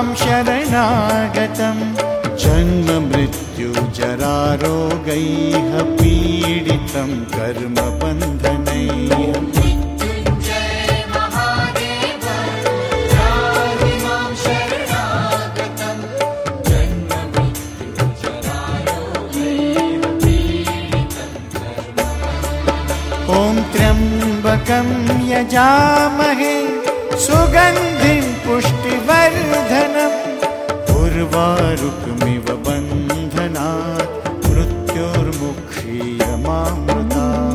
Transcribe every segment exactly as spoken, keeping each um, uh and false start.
मां शरणागतं जन्म मृत्यु जरारोगैः पीडितं कर्मबन्धनैः। ॐ त्र्यम्बकं यजामहे सुगन्धिं पुष्टिवर्धनम् उर्वारुकमिव बन्धनात् मृत्योर्मुक्षीयमामृतात्।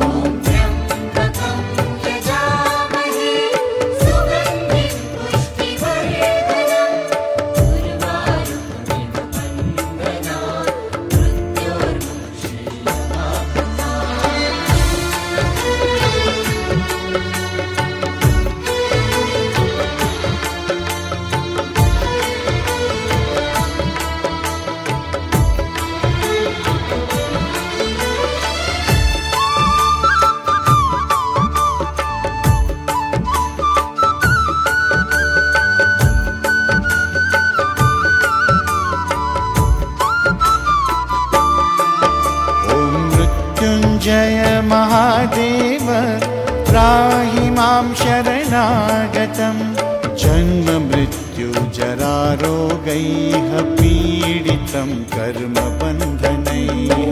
जय महादेव त्राहि मां शरणागतं जन्म मृत्यु जरारोगैः पीडितं कर्मबन्धनैः।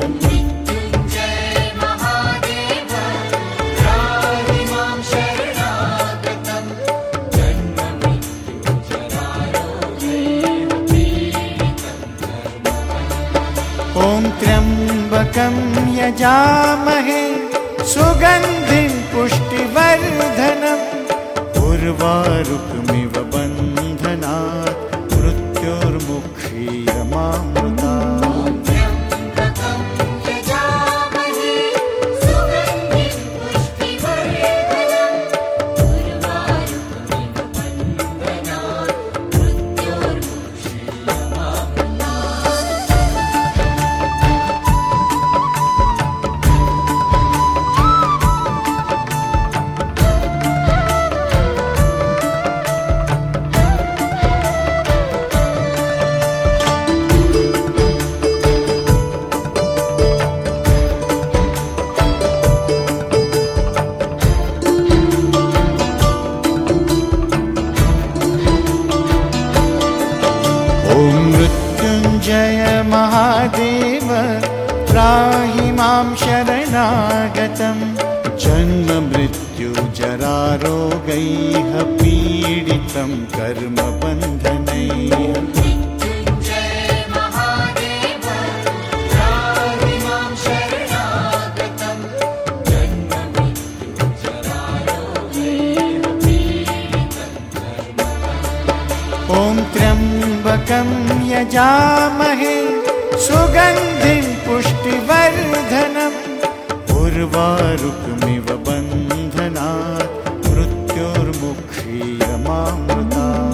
ॐ त्र्यम्बकं यजामहे सुगन्धिं पुष्टिवर्धनम् उर्वारुकमिव बन्धनात् मृत्योर्मुक्षीयमामृतात्। जय महादेव त्राहि मां शरणागतं जन्म मृत्यु जरारोगैः पीडितं कर्मबन्धनैः। ॐ त्र्यम्बकं यजामहे सुगन्धिं पुष्टिवर्धनम् उर्वारुकमिव बन्धनात् मृत्योर्मुक्षीयमामृतात्।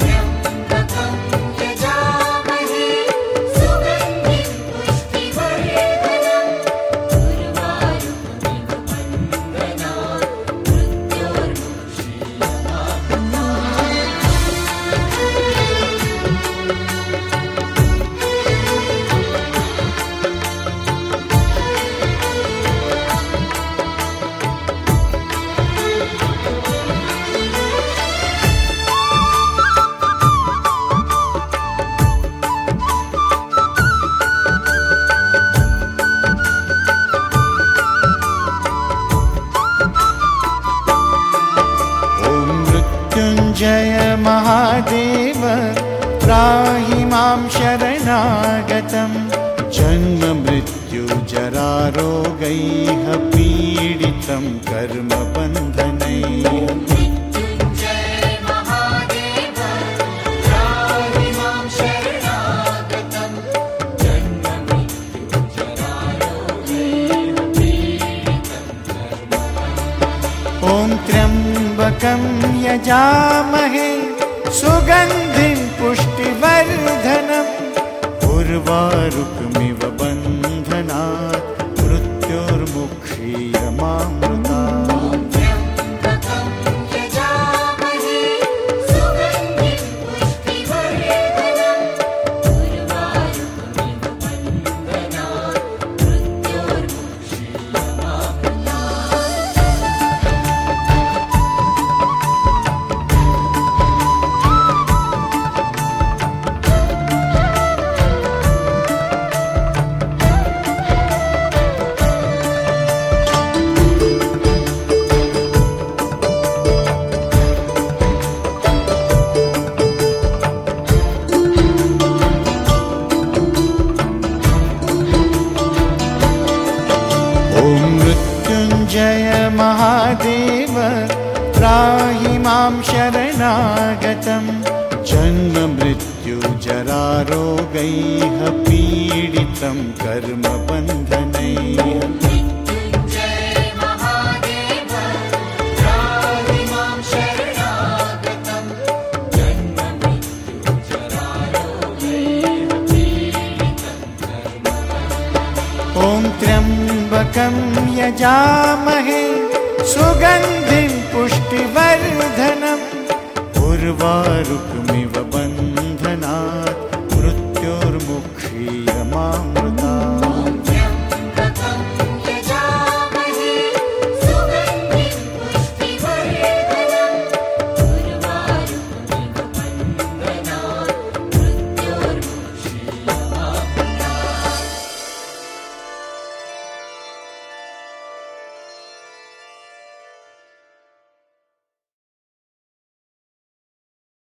जय महादेव त्राहि मां शरणागतं जन्म मृत्यु जरारोगैः पीडितं कर्मबन्धनैः। ॐ त्र्यम्बकं यजामहे सुगन्धिं पुष्टिवर्धनम् उर्वारुकमिव बन्धनात् मृत्योर्मुक्षीयमामृतात्। यजामहे सुगन्धिं पुष्टिवर्धनम् पाहि मां शरणागतम् जन्म मृत्यु जरारोगैः पीडितं कर्मबन्धनैः ॐ त्र्यम्बकं यजामहे सुगन्धिं पुष्टिवर्धनम् उर्वारुकमिव बन्धनात् मृत्युर्मुक्षीयमामृतात्।